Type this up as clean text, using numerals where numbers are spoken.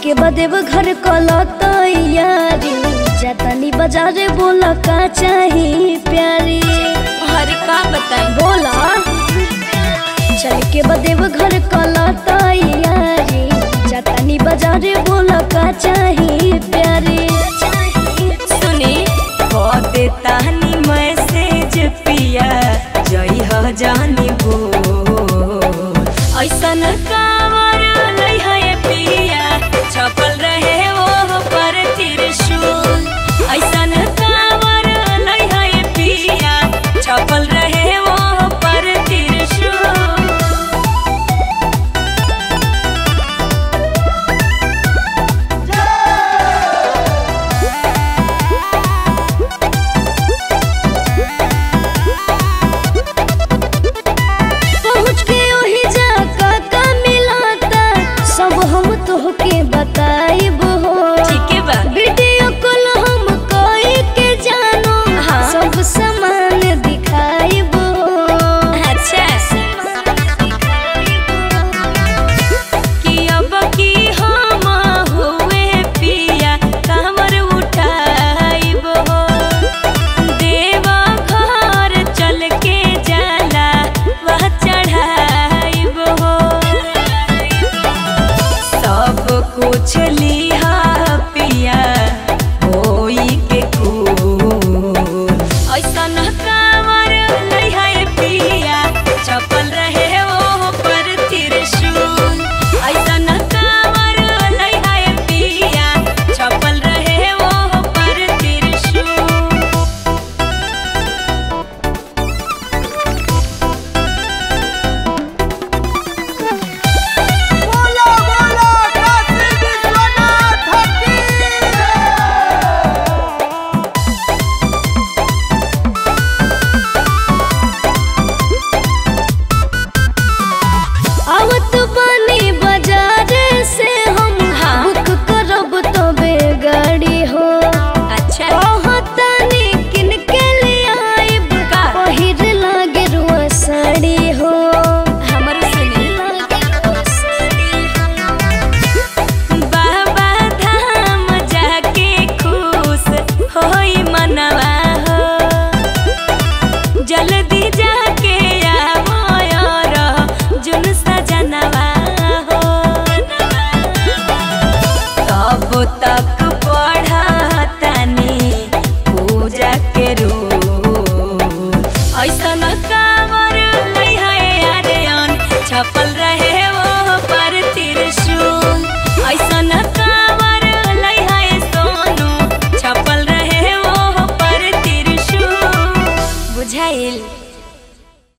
के बदेव घर कला तैयारी जतनी बाजारे बोला का चाही प्यारी। हर का बताई बोला चल के बदेव घर कला तैयारी जतनी बाजारे बोला का चाही प्यारी। सुनी दे तानी मैसेज पिया जई ह जानी भो ऐसन कावर लई है पिया छपल रहे वो पर त्रिशूल। ऐसन कावर लई है पिया छपल रहे वो पर त्रिशूल। तोहके बताइब हो ठीक है बा वीडियो कॉल हम कोई के जानो सब सामान दिखाइब हो। अच्छा कि अब की हम हुए पिया कमर उठाइब हो देव घर चल के जाला वह चढ़ाइब हो सब कुछ लिहा पिया होई के खून। ऐसन कावर लई है पिया छपल रहे वो पर त्रिशूल। ऐसन कावर लई है पिया छपल रहे वो पर त्रिशूल। आवत बानी बाजार से हम बुक करब तबे गाड़ी हो। अच्छा कहतनी किन के लिए आइब का? पहिर लागे रुआ साड़ी हो। हमर सुनी बाबा धाम जाके खुश होई मनवा हो जल्दी जाके आवो यार जुन सजनवा हो तब तक पढ़तानी पूजा के रूल। ऐसन कावर लई है आर्यन छपल